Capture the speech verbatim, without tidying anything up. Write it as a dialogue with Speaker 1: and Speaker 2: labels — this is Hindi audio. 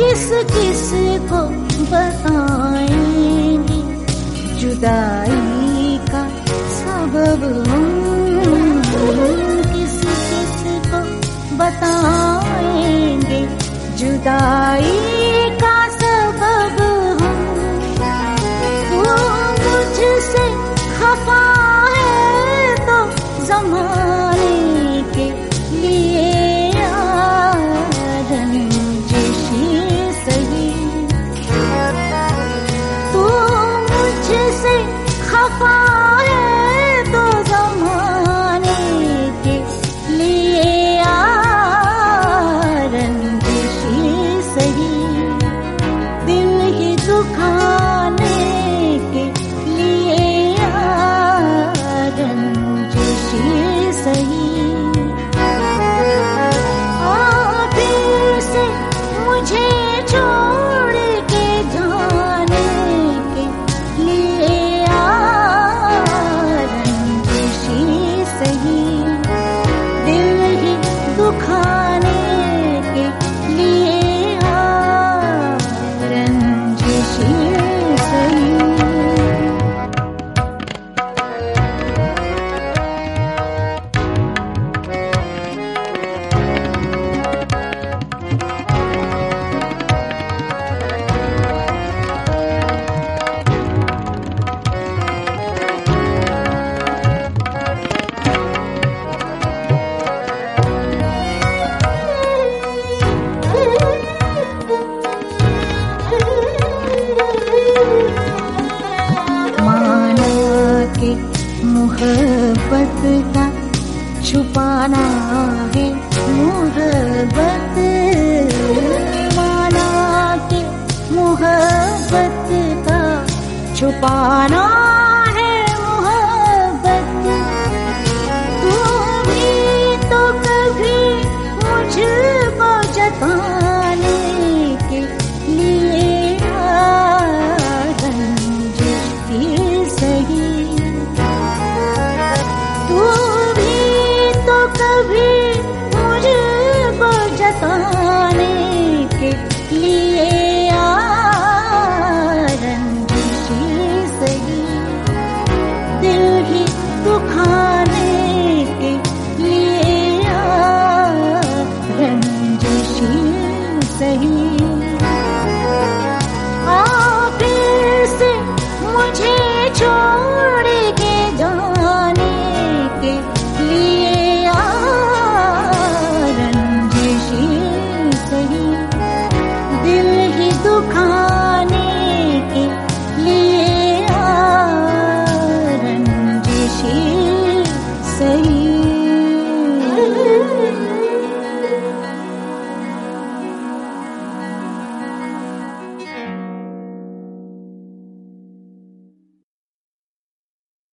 Speaker 1: किस किस को बताएंगे जुदाई का सबब हम, किस किस को बताएंगे जुदाई का सबब हम। वो मुझसे खफा है तो ज़माने के लिए रंजिशी सही। तू मुझसे खफा है तो ज़माने के लिए रंजिशी सही। दिल ही दुखाने के लिए रंजिशी सही। मुझे छोड़ के जाने के लिए रंजिशी सही। दिल ही दुखाने के लिए रंजिशी सही। मोहब्बत का छुपाना है मोहब्बत, माना के मोहब्बत का छुपाना है मोहब्बत। तू भी तो कभी मुझको जताने के लिए रंजिशी सही। तू भी तो कभी मुझको जताने के लिए रंजिशी सही। दिल ही दुखाने के लिए रंजिशी सही।